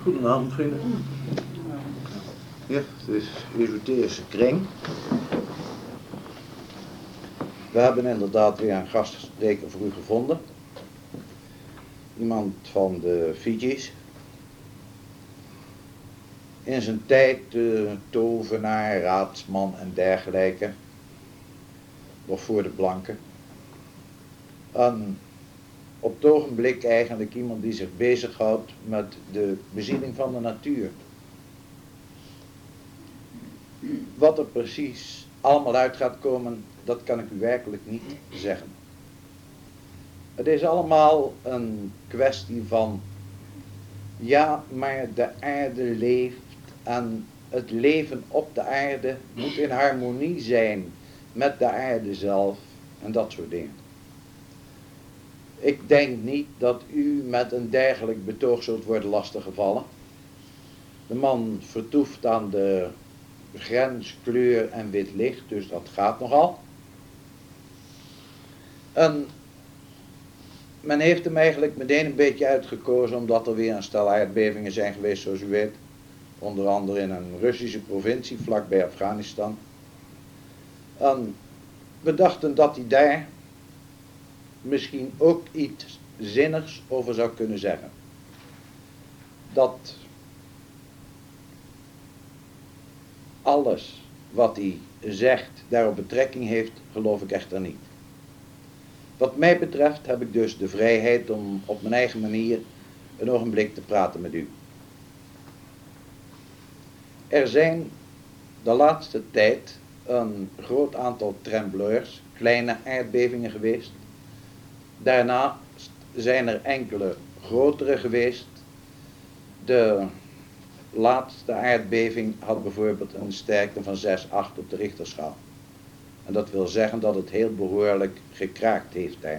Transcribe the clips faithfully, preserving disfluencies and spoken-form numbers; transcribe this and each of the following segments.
Goedenavond, vrienden. Ja, het is esoterische kring. We hebben inderdaad weer een gastspreker voor u gevonden. Iemand van de Fiji's. In zijn tijd uh, tovenaar, raadsman en dergelijke. Nog voor de blanken. En op het ogenblik eigenlijk iemand die zich bezighoudt met de bezieling van de natuur. Wat er precies allemaal uit gaat komen, dat kan ik u werkelijk niet zeggen. Het is allemaal een kwestie van, ja, maar de aarde leeft en het leven op de aarde moet in harmonie zijn met de aarde zelf en dat soort dingen. Ik denk niet dat u met een dergelijk betoog zult worden lastiggevallen. De man vertoeft aan de grens kleur en wit licht, dus dat gaat nogal. En men heeft hem eigenlijk meteen een beetje uitgekozen omdat er weer een stel aardbevingen zijn geweest, zoals u weet. Onder andere in een Russische provincie, vlakbij Afghanistan. En we dachten dat hij daar misschien ook iets zinnigs over zou kunnen zeggen. Dat alles wat hij zegt daarop betrekking heeft, geloof ik echter niet. Wat mij betreft heb ik dus de vrijheid om op mijn eigen manier een ogenblik te praten met u. Er zijn de laatste tijd een groot aantal trembleurs, kleine aardbevingen geweest. Daarna zijn er enkele grotere geweest. De laatste aardbeving had bijvoorbeeld een sterkte van zes komma acht op de Richterschaal. En dat wil zeggen dat het heel behoorlijk gekraakt heeft daar.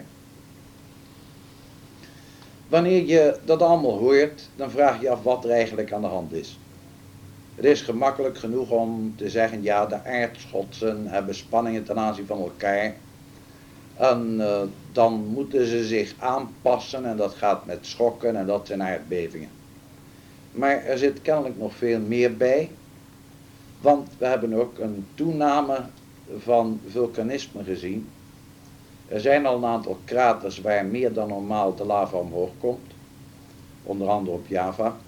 Wanneer je dat allemaal hoort, dan vraag je af wat er eigenlijk aan de hand is. Het is gemakkelijk genoeg om te zeggen, ja, de aardschotsen hebben spanningen ten aanzien van elkaar. En uh, dan moeten ze zich aanpassen en dat gaat met schokken en dat zijn aardbevingen. Maar er zit kennelijk nog veel meer bij, want we hebben ook een toename van vulkanisme gezien. Er zijn al een aantal kraters waar meer dan normaal de lava omhoog komt, onder andere op Java.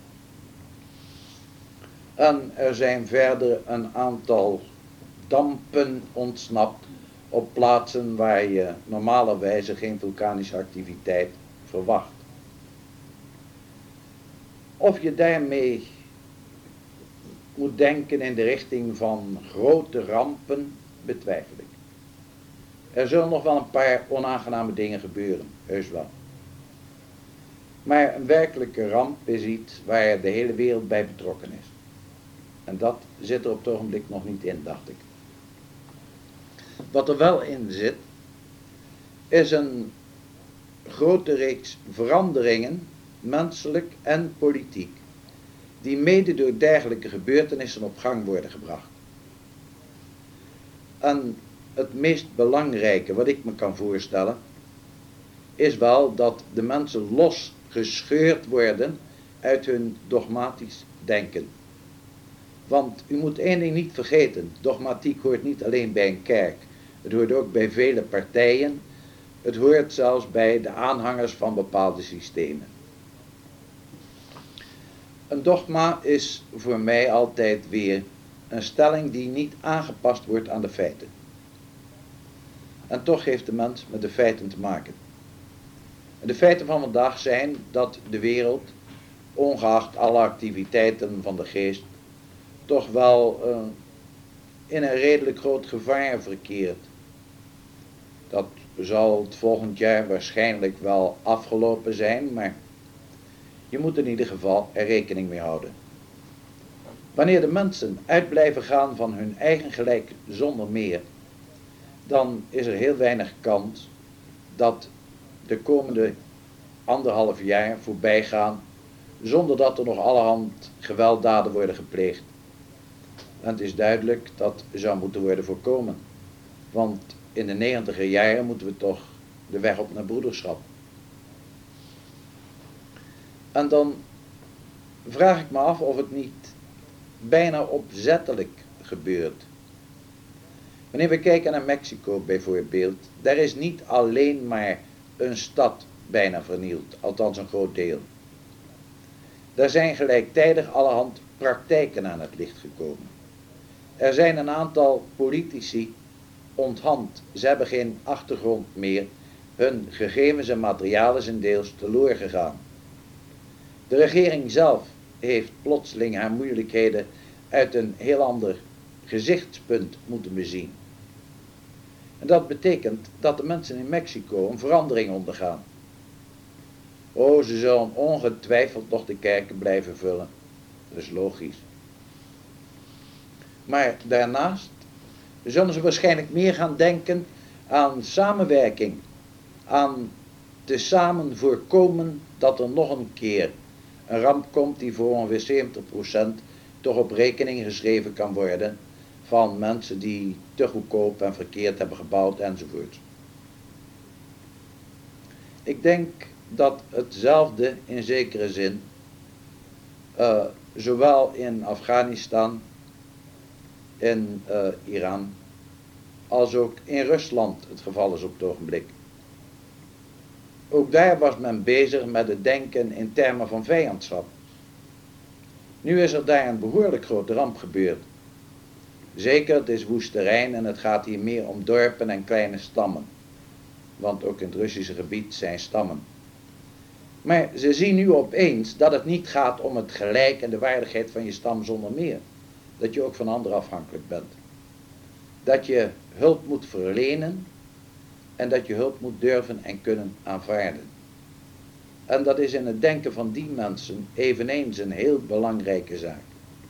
En er zijn verder een aantal dampen ontsnapt op plaatsen waar je normalerwijze geen vulkanische activiteit verwacht. Of je daarmee moet denken in de richting van grote rampen, betwijfel ik. Er zullen nog wel een paar onaangename dingen gebeuren, heus wel. Maar een werkelijke ramp is iets waar de hele wereld bij betrokken is. En dat zit er op het ogenblik nog niet in, dacht ik. Wat er wel in zit, is een grote reeks veranderingen, menselijk en politiek, die mede door dergelijke gebeurtenissen op gang worden gebracht. En het meest belangrijke wat ik me kan voorstellen, is wel dat de mensen losgescheurd worden uit hun dogmatisch denken. Want u moet één ding niet vergeten, dogmatiek hoort niet alleen bij een kerk, het hoort ook bij vele partijen, het hoort zelfs bij de aanhangers van bepaalde systemen. Een dogma is voor mij altijd weer een stelling die niet aangepast wordt aan de feiten. En toch heeft de mens met de feiten te maken. En de feiten van vandaag zijn dat de wereld, ongeacht alle activiteiten van de geest, toch wel uh, in een redelijk groot gevaar verkeert. Dat zal het volgend jaar waarschijnlijk wel afgelopen zijn, maar je moet in ieder geval er rekening mee houden. Wanneer de mensen uit blijven gaan van hun eigen gelijk zonder meer, dan is er heel weinig kans dat de komende anderhalf jaar voorbij gaan zonder dat er nog allerhand gewelddaden worden gepleegd. En het is duidelijk dat zou moeten worden voorkomen. Want in de negentiger jaren moeten we toch de weg op naar broederschap. En dan vraag ik me af of het niet bijna opzettelijk gebeurt. Wanneer we kijken naar Mexico bijvoorbeeld, daar is niet alleen maar een stad bijna vernield, althans een groot deel. Daar zijn gelijktijdig allerhand praktijken aan het licht gekomen. Er zijn een aantal politici onthand, ze hebben geen achtergrond meer, hun gegevens en materialen zijn deels teloor gegaan. De regering zelf heeft plotseling haar moeilijkheden uit een heel ander gezichtspunt moeten bezien. En dat betekent dat de mensen in Mexico een verandering ondergaan. Oh, ze zullen ongetwijfeld nog de kerken blijven vullen. Dat is logisch. Maar daarnaast zullen ze waarschijnlijk meer gaan denken aan samenwerking. Aan tezamen voorkomen dat er nog een keer een ramp komt die voor ongeveer zeventig procent toch op rekening geschreven kan worden van mensen die te goedkoop en verkeerd hebben gebouwd enzovoort. Ik denk dat hetzelfde in zekere zin uh, zowel in Afghanistan, in uh, Iran, als ook in Rusland het geval is op het ogenblik. Ook daar was men bezig met het denken in termen van vijandschap. Nu is er daar een behoorlijk grote ramp gebeurd. Zeker, het is woest terrein en het gaat hier meer om dorpen en kleine stammen. Want ook in het Russische gebied zijn stammen. Maar ze zien nu opeens dat het niet gaat om het gelijk en de waardigheid van je stam zonder meer. Dat je ook van anderen afhankelijk bent. Dat je hulp moet verlenen en dat je hulp moet durven en kunnen aanvaarden. En dat is in het denken van die mensen eveneens een heel belangrijke zaak.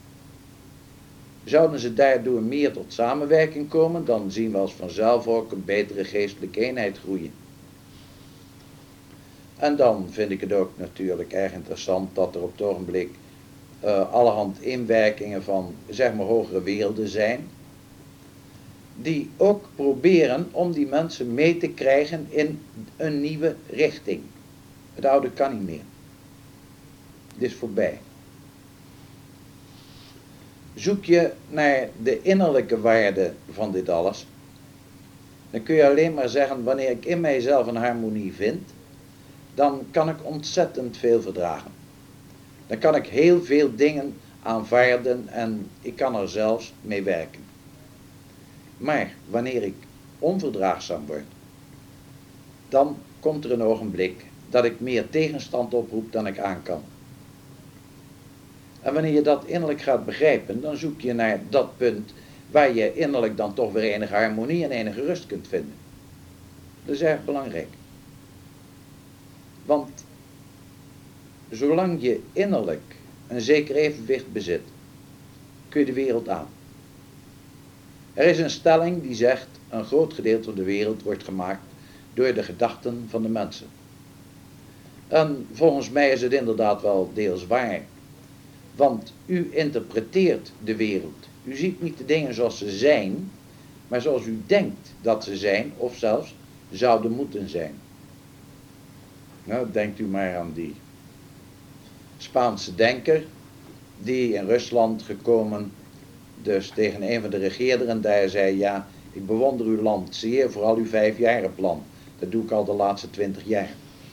Zouden ze daardoor meer tot samenwerking komen, dan zien we als vanzelf ook een betere geestelijke eenheid groeien. En dan vind ik het ook natuurlijk erg interessant dat er op het ogenblik uh, allerhand inwerkingen van, zeg maar, hogere werelden zijn, die ook proberen om die mensen mee te krijgen in een nieuwe richting. Het oude kan niet meer. Het is voorbij. Zoek je naar de innerlijke waarde van dit alles, dan kun je alleen maar zeggen, wanneer ik in mijzelf een harmonie vind, dan kan ik ontzettend veel verdragen. Dan kan ik heel veel dingen aanvaarden en ik kan er zelfs mee werken. Maar wanneer ik onverdraagzaam word, dan komt er een ogenblik dat ik meer tegenstand oproep dan ik aan kan. En wanneer je dat innerlijk gaat begrijpen, dan zoek je naar dat punt waar je innerlijk dan toch weer enige harmonie en enige rust kunt vinden. Dat is erg belangrijk. Want zolang je innerlijk een zeker evenwicht bezit, kun je de wereld aan. Er is een stelling die zegt, een groot gedeelte van de wereld wordt gemaakt door de gedachten van de mensen. En volgens mij is het inderdaad wel deels waar. Want u interpreteert de wereld. U ziet niet de dingen zoals ze zijn, maar zoals u denkt dat ze zijn, of zelfs zouden moeten zijn. Nou, denkt u maar aan die Spaanse denker, die in Rusland gekomen, dus tegen een van de regeerderen daar zei, ja, ik bewonder uw land zeer, vooral uw vijfjarenplan. Dat doe ik al de laatste twintig jaar.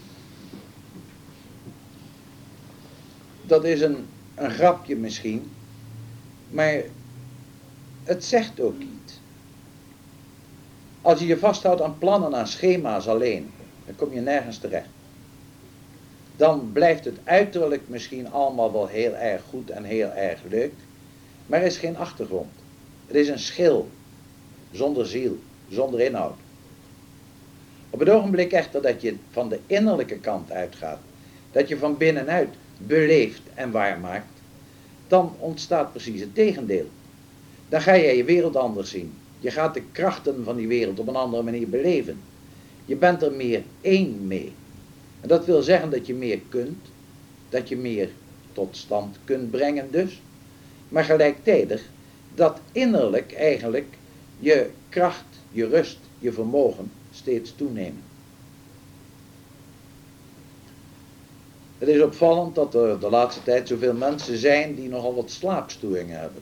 Dat is een, een grapje misschien, maar het zegt ook iets. Als je je vasthoudt aan plannen, aan schema's alleen, dan kom je nergens terecht. Dan blijft het uiterlijk misschien allemaal wel heel erg goed en heel erg leuk, maar er is geen achtergrond. Het is een schil, zonder ziel, zonder inhoud. Op het ogenblik echter dat je van de innerlijke kant uitgaat, dat je van binnenuit beleeft en waarmaakt, dan ontstaat precies het tegendeel. Dan ga je je wereld anders zien. Je gaat de krachten van die wereld op een andere manier beleven. Je bent er meer één mee. En dat wil zeggen dat je meer kunt, dat je meer tot stand kunt brengen dus, maar gelijktijdig dat innerlijk eigenlijk je kracht, je rust, je vermogen steeds toenemen. Het is opvallend dat er de laatste tijd zoveel mensen zijn die nogal wat slaapstoringen hebben.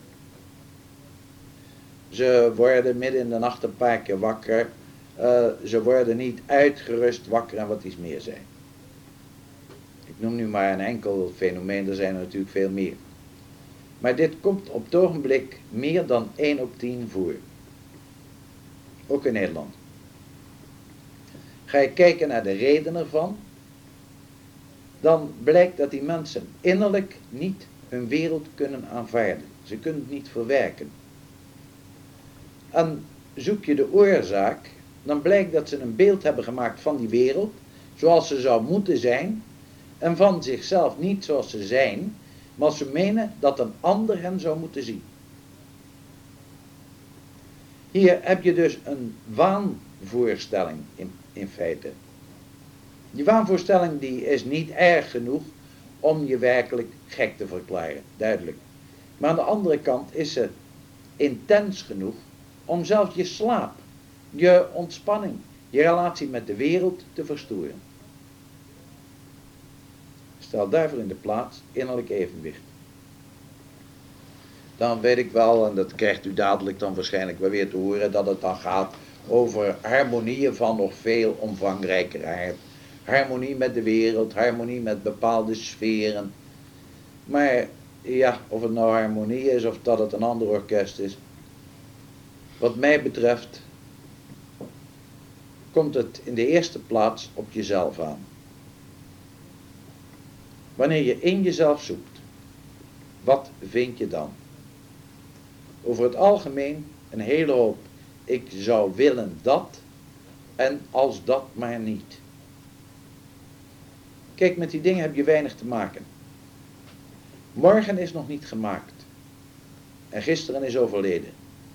Ze worden midden in de nacht een paar keer wakker. Uh, ze worden niet uitgerust wakker en wat iets meer zijn. Ik noem nu maar een enkel fenomeen, er zijn er natuurlijk veel meer. Maar dit komt op het ogenblik meer dan één op tien voor. Ook in Nederland. Ga je kijken naar de reden ervan, dan blijkt dat die mensen innerlijk niet hun wereld kunnen aanvaarden. Ze kunnen het niet verwerken. En zoek je de oorzaak, dan blijkt dat ze een beeld hebben gemaakt van die wereld, zoals ze zou moeten zijn, en van zichzelf niet zoals ze zijn, maar ze menen dat een ander hen zou moeten zien. Hier heb je dus een waanvoorstelling in, in feite. Die waanvoorstelling die is niet erg genoeg om je werkelijk gek te verklaren, duidelijk. Maar aan de andere kant is ze intens genoeg om zelfs je slaap, je ontspanning, je relatie met de wereld te verstoren. Stel daarvoor in de plaats innerlijk evenwicht. Dan weet ik wel, en dat krijgt u dadelijk dan waarschijnlijk wel weer te horen, dat het dan gaat over harmonieën van nog veel omvangrijker aard. Harmonie met de wereld, harmonie met bepaalde sferen. Maar ja, of het nou harmonie is of dat het een ander orkest is. Wat mij betreft komt het in de eerste plaats op jezelf aan. Wanneer je in jezelf zoekt, wat vind je dan? Over het algemeen een hele hoop, ik zou willen dat en als dat maar niet. Kijk, met die dingen heb je weinig te maken. Morgen is nog niet gemaakt. En gisteren is overleden.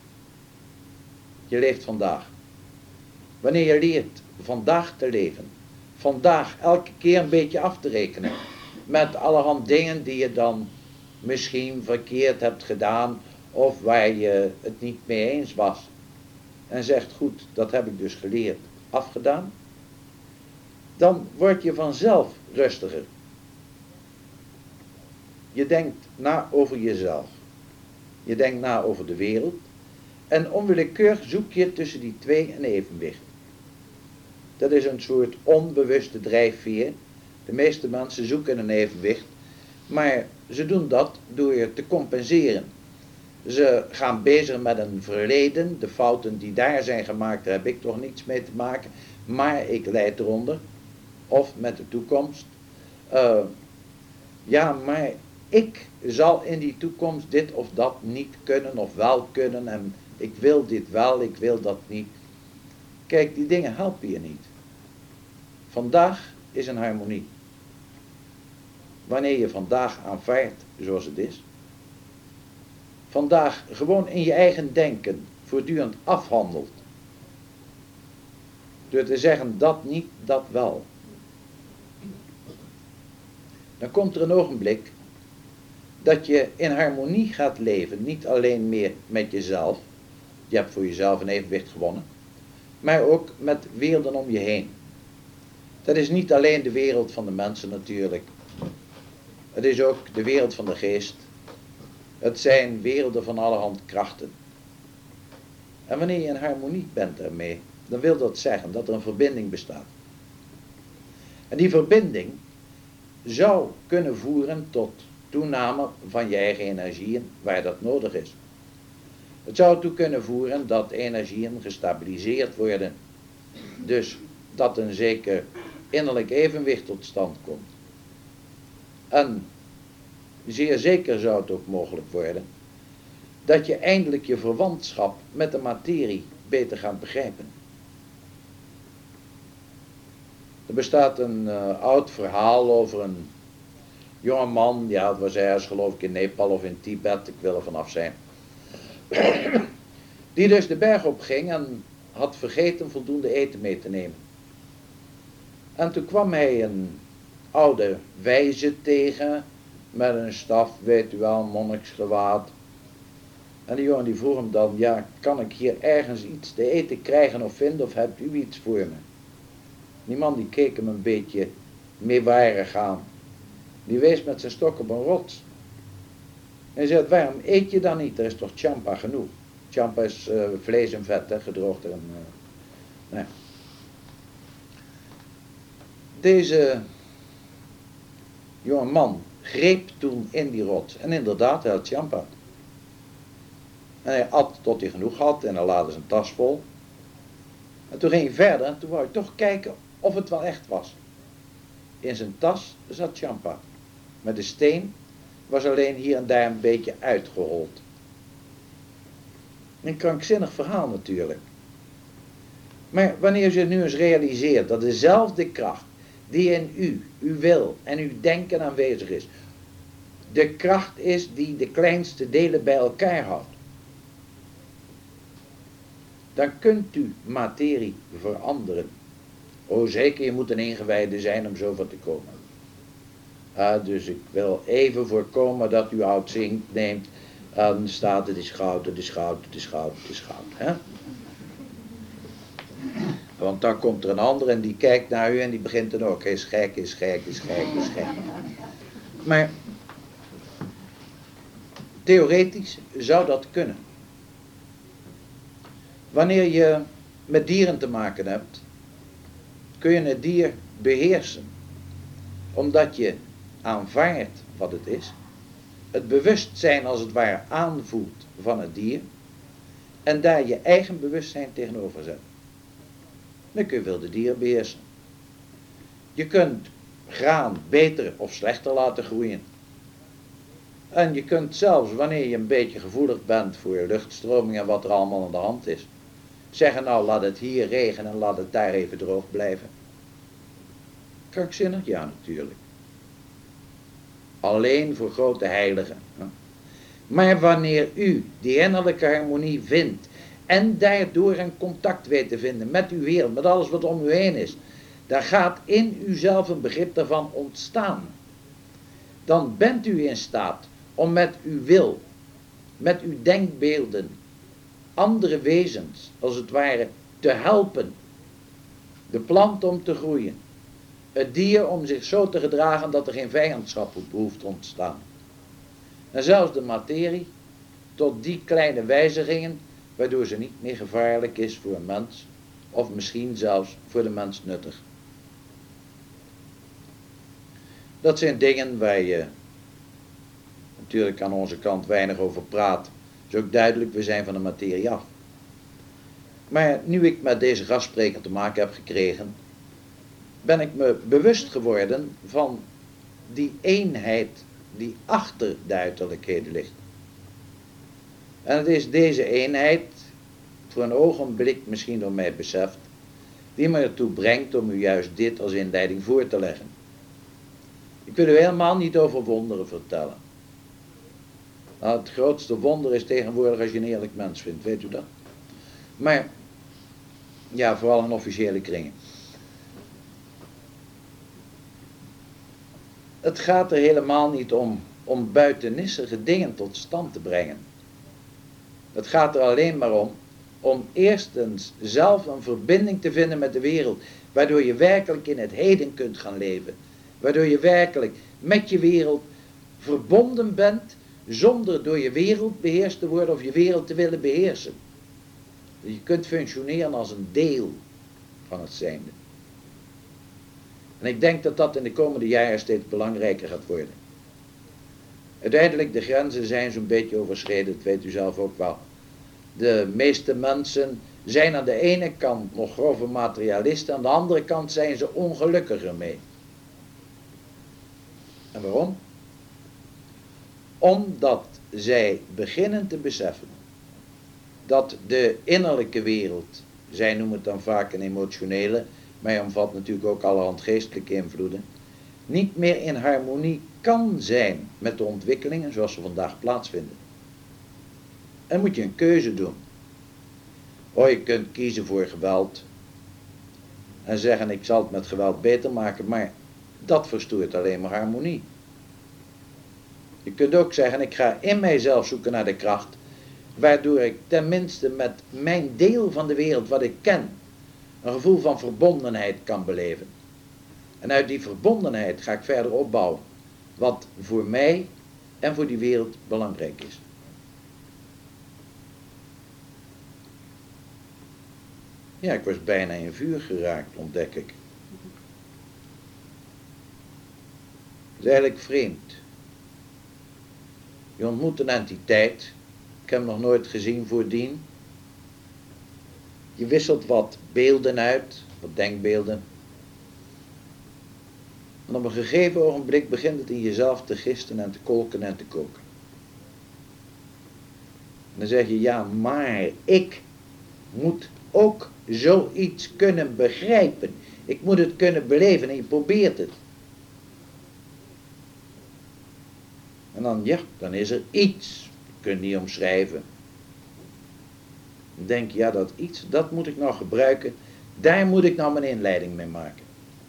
Je leeft vandaag. Wanneer je leert vandaag te leven, vandaag elke keer een beetje af te rekenen met allerhand dingen die je dan misschien verkeerd hebt gedaan of waar je het niet mee eens was. En zegt, goed, dat heb ik dus geleerd, afgedaan. Dan word je vanzelf rustiger. Je denkt na over jezelf. Je denkt na over de wereld. En onwillekeurig zoek je tussen die twee een evenwicht. Dat is een soort onbewuste drijfveer. De meeste mensen zoeken een evenwicht. Maar ze doen dat door je te compenseren. Ze gaan bezig met een verleden. De fouten die daar zijn gemaakt, daar heb ik toch niets mee te maken. Maar ik lijd eronder. Of met de toekomst. Uh, ja, maar ik zal in die toekomst dit of dat niet kunnen of wel kunnen. En ik wil dit wel, ik wil dat niet. Kijk, die dingen helpen je niet. Vandaag is een harmonie. Wanneer je vandaag aanvaardt zoals het is. Vandaag gewoon in je eigen denken voortdurend afhandelt. Door te zeggen dat niet, dat wel. Dan komt er een ogenblik dat je in harmonie gaat leven. Niet alleen meer met jezelf. Je hebt voor jezelf een evenwicht gewonnen. Maar ook met werelden om je heen. Dat is niet alleen de wereld van de mensen natuurlijk. Het is ook de wereld van de geest. Het zijn werelden van allerhand krachten. En wanneer je in harmonie bent daarmee, dan wil dat zeggen dat er een verbinding bestaat. En die verbinding zou kunnen voeren tot toename van je eigen energieën waar dat nodig is. Het zou ertoe kunnen voeren dat energieën gestabiliseerd worden. Dus dat een zeker innerlijk evenwicht tot stand komt. En zeer zeker zou het ook mogelijk worden dat je eindelijk je verwantschap met de materie beter gaat begrijpen. Er bestaat een uh, oud verhaal over een jonge man, ja, het was ergens geloof ik in Nepal of in Tibet, ik wil er vanaf zijn, die dus de berg op ging en had vergeten voldoende eten mee te nemen. En toen kwam hij een oude wijze tegen, met een staf, weet u wel, monniksgewaad. En die jongen die vroeg hem dan, ja, kan ik hier ergens iets te eten krijgen of vinden, of hebt u iets voor me? Die man die keek hem een beetje meewarig aan. Die wees met zijn stok op een rots. En hij zegt, waarom eet je dan niet? Er is toch champa genoeg. Champa is uh, vlees en vet, hè, gedroogd en... Uh, nou ja. Deze jonge man greep toen in die rots. En inderdaad, hij had champa. En hij at tot hij genoeg had en hij laadde zijn tas vol. En toen ging hij verder en toen wou hij toch kijken of het wel echt was. In zijn tas zat champa. Maar de steen was alleen hier en daar een beetje uitgehold. Een krankzinnig verhaal natuurlijk. Maar wanneer je nu eens realiseert dat dezelfde kracht die in u, uw wil en uw denken aanwezig is, de kracht is die de kleinste delen bij elkaar houdt, dan kunt u materie veranderen. O zeker, je moet een ingewijde zijn om zo van te komen. Ah, dus ik wil even voorkomen dat u oud zink neemt en staat het is goud, het is goud, het is goud, het is goud. Hè? Want dan komt er een ander en die kijkt naar u en die begint dan ook, is gek, is gek, is gek, is gek. Maar theoretisch zou dat kunnen. Wanneer je met dieren te maken hebt, kun je het dier beheersen. Omdat je aanvaardt wat het is, het bewustzijn als het ware aanvoelt van het dier, en daar je eigen bewustzijn tegenover zet. Dan kun je wilde dieren beheersen. Je kunt graan beter of slechter laten groeien. En je kunt zelfs, wanneer je een beetje gevoelig bent voor je luchtstroming en wat er allemaal aan de hand is, zeggen nou laat het hier regenen en laat het daar even droog blijven. Krankzinnig? Ja, natuurlijk. Alleen voor grote heiligen. Maar wanneer u die innerlijke harmonie vindt en daardoor een contact weet te vinden met uw wereld, met alles wat om u heen is, dan gaat in uzelf een begrip daarvan ontstaan. Dan bent u in staat om met uw wil, met uw denkbeelden, andere wezens, als het ware, te helpen. De plant om te groeien. Het dier om zich zo te gedragen dat er geen vijandschap hoeft te ontstaan. En zelfs de materie, tot die kleine wijzigingen, waardoor ze niet meer gevaarlijk is voor een mens, of misschien zelfs voor de mens nuttig. Dat zijn dingen waar je natuurlijk aan onze kant weinig over praat. Het is ook duidelijk, we zijn van de materie af. Maar nu ik met deze gastspreker te maken heb gekregen, ben ik me bewust geworden van die eenheid die achter de uiterlijkheden ligt. En het is deze eenheid, voor een ogenblik misschien door mij beseft, die me ertoe brengt om u juist dit als inleiding voor te leggen. Ik wil u helemaal niet over wonderen vertellen. Nou, het grootste wonder is tegenwoordig als je een eerlijk mens vindt, weet u dat? Maar, ja, vooral in officiële kringen. Het gaat er helemaal niet om, om buitennissige dingen tot stand te brengen. Het gaat er alleen maar om, om eerstens zelf een verbinding te vinden met de wereld, waardoor je werkelijk in het heden kunt gaan leven. Waardoor je werkelijk met je wereld verbonden bent, zonder door je wereld beheerst te worden of je wereld te willen beheersen. Je kunt functioneren als een deel van het zijnde. En ik denk dat dat in de komende jaren steeds belangrijker gaat worden. Uiteindelijk, de grenzen zijn zo'n beetje overschreden, dat weet u zelf ook wel. De meeste mensen zijn aan de ene kant nog grove materialisten, aan de andere kant zijn ze ongelukkiger mee. En waarom? Omdat zij beginnen te beseffen dat de innerlijke wereld, zij noemen het dan vaak een emotionele, maar hij omvat natuurlijk ook allerhand geestelijke invloeden, niet meer in harmonie kan zijn met de ontwikkelingen zoals ze vandaag plaatsvinden. En moet je een keuze doen. Oh, je kunt kiezen voor geweld en zeggen ik zal het met geweld beter maken, maar dat verstoort alleen maar harmonie. Je kunt ook zeggen ik ga in mijzelf zoeken naar de kracht, waardoor ik tenminste met mijn deel van de wereld wat ik ken, een gevoel van verbondenheid kan beleven. En uit die verbondenheid ga ik verder opbouwen. wat voor mij en voor die wereld belangrijk is. Ja, ik was bijna in vuur geraakt, ontdek ik. Het is eigenlijk vreemd. Je ontmoet een entiteit, ik heb hem nog nooit gezien voordien. Je wisselt wat beelden uit, wat denkbeelden. En op een gegeven ogenblik begint het in jezelf te gisten en te kolken en te koken. En dan zeg je, ja, maar ik moet ook zoiets kunnen begrijpen. Ik moet het kunnen beleven en je probeert het. En dan, ja, dan is er iets. Je kunt niet omschrijven. Dan denk je, ja, dat iets, dat moet ik nou gebruiken. Daar moet ik nou mijn inleiding mee maken.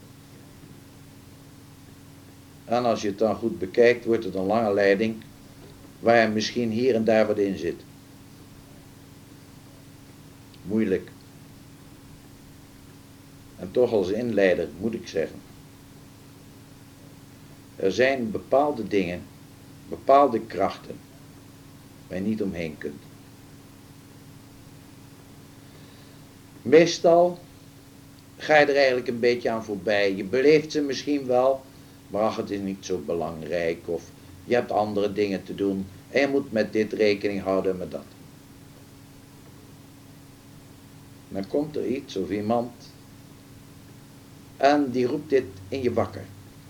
En als je het dan goed bekijkt, wordt het een lange leiding, waar misschien hier en daar wat in zit. Moeilijk. En toch als inleider moet ik zeggen, er zijn bepaalde dingen, bepaalde krachten, waar je niet omheen kunt. Meestal ga je er eigenlijk een beetje aan voorbij. Je beleeft ze misschien wel, maar ach, het is niet zo belangrijk. Of je hebt andere dingen te doen en je moet met dit rekening houden en met dat. Dan komt er iets of iemand en die roept dit in je wakker.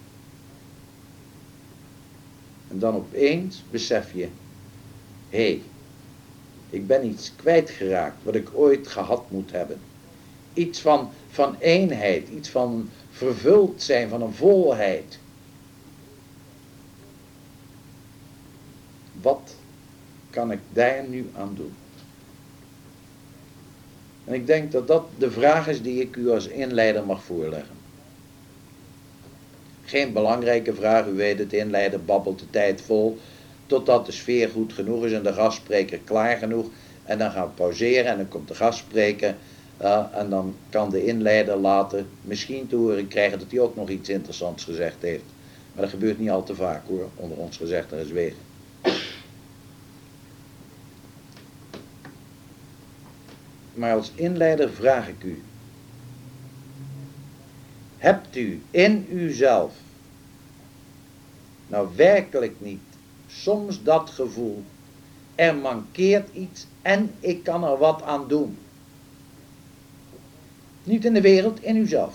En dan opeens besef je, hé, hey, ik ben iets kwijtgeraakt wat ik ooit gehad moet hebben. Iets van, van eenheid, iets van vervuld zijn, van een volheid. Wat kan ik daar nu aan doen? En ik denk dat dat de vraag is die ik u als inleider mag voorleggen. Geen belangrijke vraag, u weet het, inleider babbelt de tijd vol, totdat de sfeer goed genoeg is en de gastspreker klaar genoeg. En dan gaan we pauzeren en dan komt de gastspreker uh, en dan kan de inleider later misschien te horen krijgen dat hij ook nog iets interessants gezegd heeft. Maar dat gebeurt niet al te vaak hoor, onder ons gezegd en gezwegen. Maar als inleider vraag ik u, hebt u in uzelf nou werkelijk niet soms dat gevoel, er mankeert iets en ik kan er wat aan doen? Niet in de wereld, in uzelf.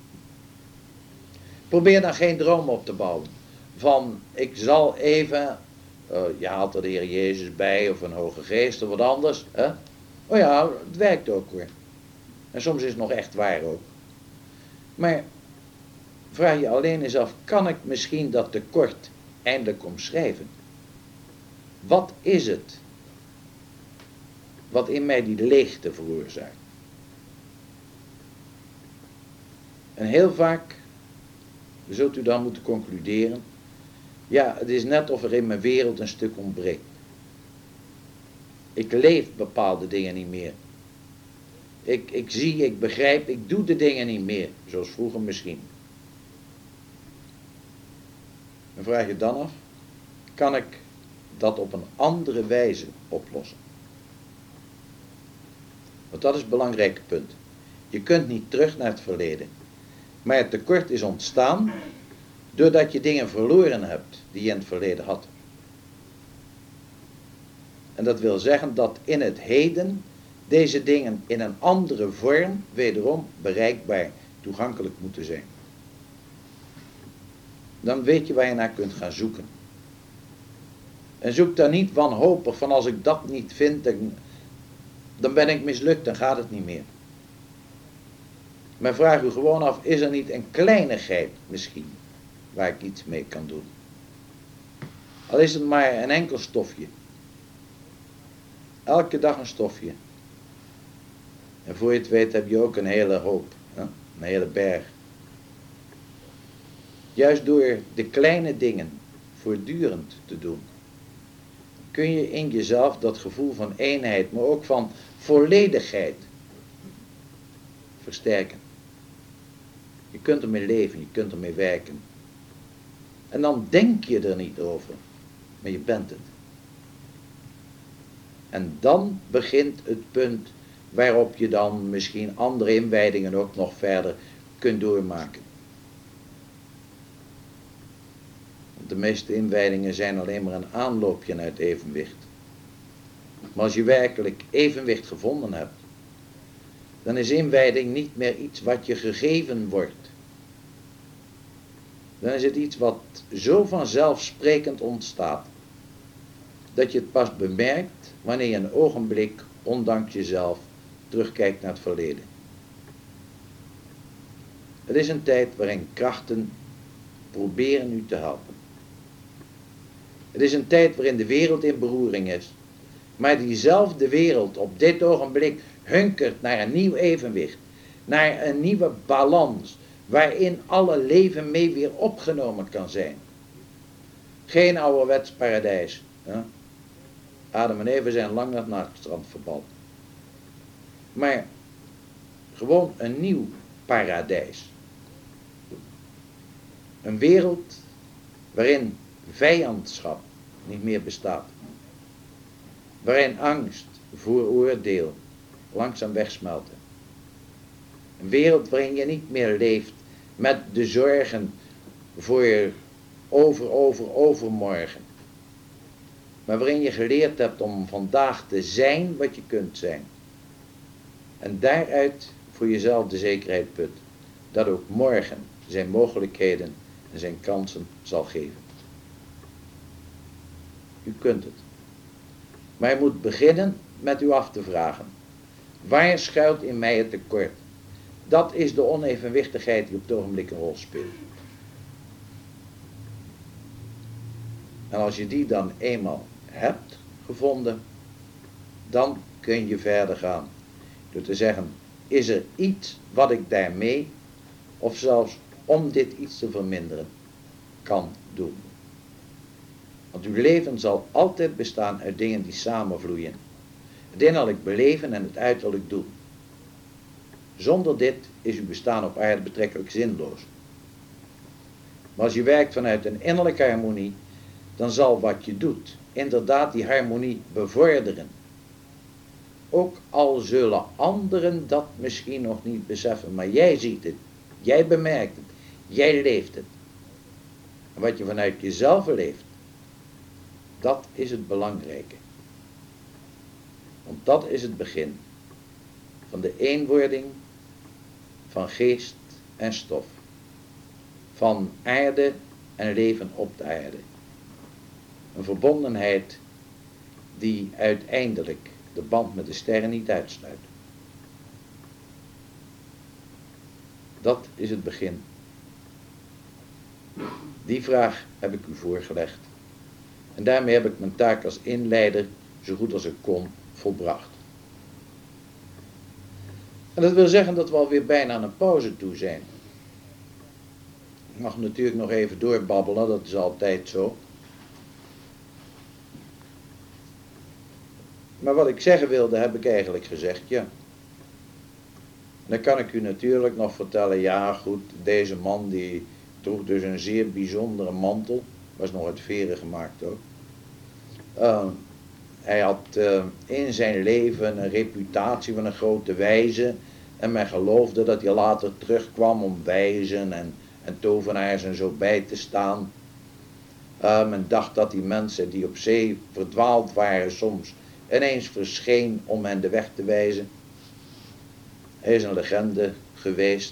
Probeer dan geen droom op te bouwen van ik zal even, uh, je haalt er de Heer Jezus bij of een hoge geest of wat anders. Hè? Oh ja, het werkt ook hoor. En soms is het nog echt waar ook. Maar vraag je alleen eens af, kan ik misschien dat tekort eindelijk omschrijven? Wat is het wat in mij die leegte veroorzaakt? En heel vaak zult u dan moeten concluderen, ja, het is net of er in mijn wereld een stuk ontbreekt. Ik leef bepaalde dingen niet meer. Ik, ik zie, ik begrijp, ik doe de dingen niet meer, zoals vroeger misschien. Dan vraag je dan af, kan ik dat op een andere wijze oplossen? Want dat is het belangrijke punt. Je kunt niet terug naar het verleden. Maar het tekort is ontstaan doordat je dingen verloren hebt die je in het verleden had. En dat wil zeggen dat in het heden deze dingen in een andere vorm wederom bereikbaar, toegankelijk moeten zijn. Dan weet je waar je naar kunt gaan zoeken. En zoek daar niet wanhopig van als ik dat niet vind, dan, dan ben ik mislukt, dan gaat het niet meer. Maar vraag u gewoon af, is er niet een kleinigheid misschien waar ik iets mee kan doen? Al is het maar een enkel stofje. Elke dag een stofje. En voor je het weet heb je ook een hele hoop, hè? Een hele berg. Juist door de kleine dingen voortdurend te doen, kun je in jezelf dat gevoel van eenheid, maar ook van volledigheid versterken. Je kunt ermee leven, je kunt ermee werken. En dan denk je er niet over, maar je bent het. En dan begint het punt waarop je dan misschien andere inwijdingen ook nog verder kunt doormaken. Want de meeste inwijdingen zijn alleen maar een aanloopje naar het evenwicht. Maar als je werkelijk evenwicht gevonden hebt, dan is inwijding niet meer iets wat je gegeven wordt. Dan is het iets wat zo vanzelfsprekend ontstaat, dat je het pas bemerkt wanneer je een ogenblik, ondanks jezelf, terugkijkt naar het verleden. Het is een tijd waarin krachten proberen u te helpen. Het is een tijd waarin de wereld in beroering is, maar diezelfde wereld op dit ogenblik hunkert naar een nieuw evenwicht, naar een nieuwe balans, waarin alle leven mee weer opgenomen kan zijn. Geen ouderwets paradijs. Hè? Adam en Eva zijn lang naar het nachtstrand verbald. Maar gewoon een nieuw paradijs. Een wereld waarin vijandschap niet meer bestaat. Waarin angst, vooroordeel langzaam wegsmelten. Een wereld waarin je niet meer leeft met de zorgen voor over, over, overmorgen. Maar waarin je geleerd hebt om vandaag te zijn wat je kunt zijn. En daaruit voor jezelf de zekerheid put dat ook morgen zijn mogelijkheden en zijn kansen zal geven. U kunt het. Maar je moet beginnen met u af te vragen. Waar schuilt in mij het tekort? Dat is de onevenwichtigheid die op het ogenblik een rol speelt. En als je die dan eenmaal hebt gevonden, dan kun je verder gaan. Door te zeggen, is er iets wat ik daarmee, of zelfs om dit iets te verminderen, kan doen. Want uw leven zal altijd bestaan uit dingen die samenvloeien. Het innerlijk beleven en het uiterlijk doen. Zonder dit is uw bestaan op aarde betrekkelijk zinloos. Maar als je werkt vanuit een innerlijke harmonie, dan zal wat je doet inderdaad die harmonie bevorderen. Ook al zullen anderen dat misschien nog niet beseffen, maar jij ziet het, jij bemerkt het, jij leeft het. En wat je vanuit jezelf leeft, dat is het belangrijke. Want dat is het begin van de eenwording van geest en stof. Van aarde en leven op de aarde. Een verbondenheid die uiteindelijk de band met de sterren niet uitsluit. Dat is het begin. Die vraag heb ik u voorgelegd. En daarmee heb ik mijn taak als inleider zo goed als ik kon volbracht. En dat wil zeggen dat we alweer bijna aan een pauze toe zijn. Ik mag natuurlijk nog even doorbabbelen, dat is altijd zo. Maar wat ik zeggen wilde, heb ik eigenlijk gezegd, ja. Dan kan ik u natuurlijk nog vertellen, ja goed, deze man die droeg dus een zeer bijzondere mantel. Was nog uit veren gemaakt ook. Uh, hij had uh, in zijn leven een reputatie van een grote wijze. En men geloofde dat hij later terugkwam om wijzen en, en tovenaars en zo bij te staan. Uh, men dacht dat die mensen die op zee verdwaald waren soms ineens verscheen om hen de weg te wijzen. Hij is een legende geweest.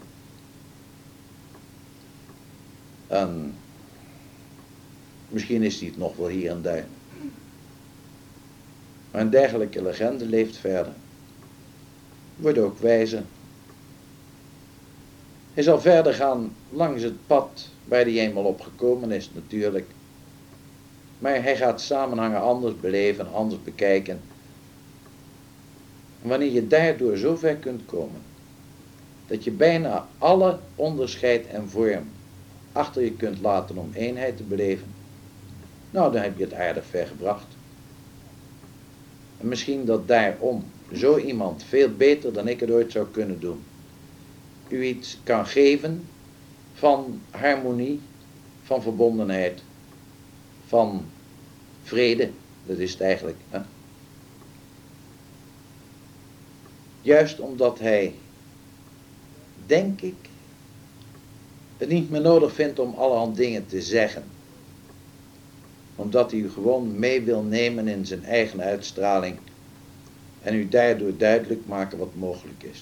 En misschien is hij het nog wel hier en daar. Maar een dergelijke legende leeft verder. Wordt ook wijzer. Hij zal verder gaan langs het pad waar hij eenmaal op gekomen is natuurlijk. Maar hij gaat samenhangen anders beleven, anders bekijken. En wanneer je daardoor zo ver kunt komen, dat je bijna alle onderscheid en vorm achter je kunt laten om eenheid te beleven, nou dan heb je het aardig ver gebracht. En misschien dat daarom zo iemand veel beter dan ik het ooit zou kunnen doen, u iets kan geven van harmonie, van verbondenheid, van vrede, dat is het eigenlijk. Hè? Juist omdat hij, denk ik, het niet meer nodig vindt om allerhand dingen te zeggen. Omdat hij u gewoon mee wil nemen in zijn eigen uitstraling en u daardoor duidelijk maken wat mogelijk is.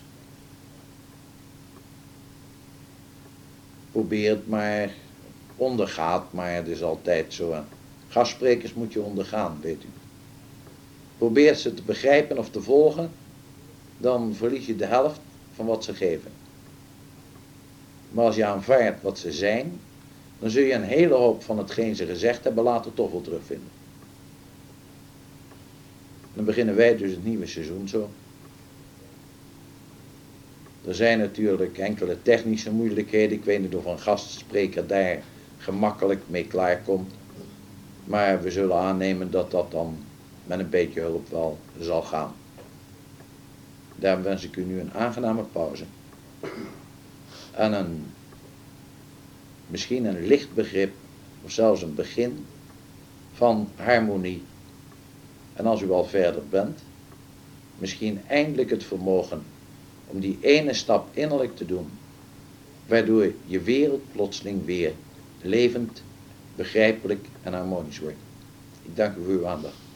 Probeer het maar, ondergaat maar, het is altijd zo. Gastsprekers moet je ondergaan, weet u. Probeer ze te begrijpen of te volgen, dan verlies je de helft van wat ze geven. Maar als je aanvaardt wat ze zijn, dan zul je een hele hoop van hetgeen ze gezegd hebben later toch wel terugvinden. Dan beginnen wij dus het nieuwe seizoen zo. Er zijn natuurlijk enkele technische moeilijkheden. Ik weet niet of een gastspreker daar gemakkelijk mee klaarkomt. Maar we zullen aannemen dat dat dan met een beetje hulp wel zal gaan. Daarom wens ik u nu een aangename pauze. En een, misschien een licht begrip, of zelfs een begin van harmonie. En als u al verder bent, misschien eindelijk het vermogen om die ene stap innerlijk te doen, waardoor je wereld plotseling weer levend, begrijpelijk en harmonisch wordt. Ik dank u voor uw aandacht.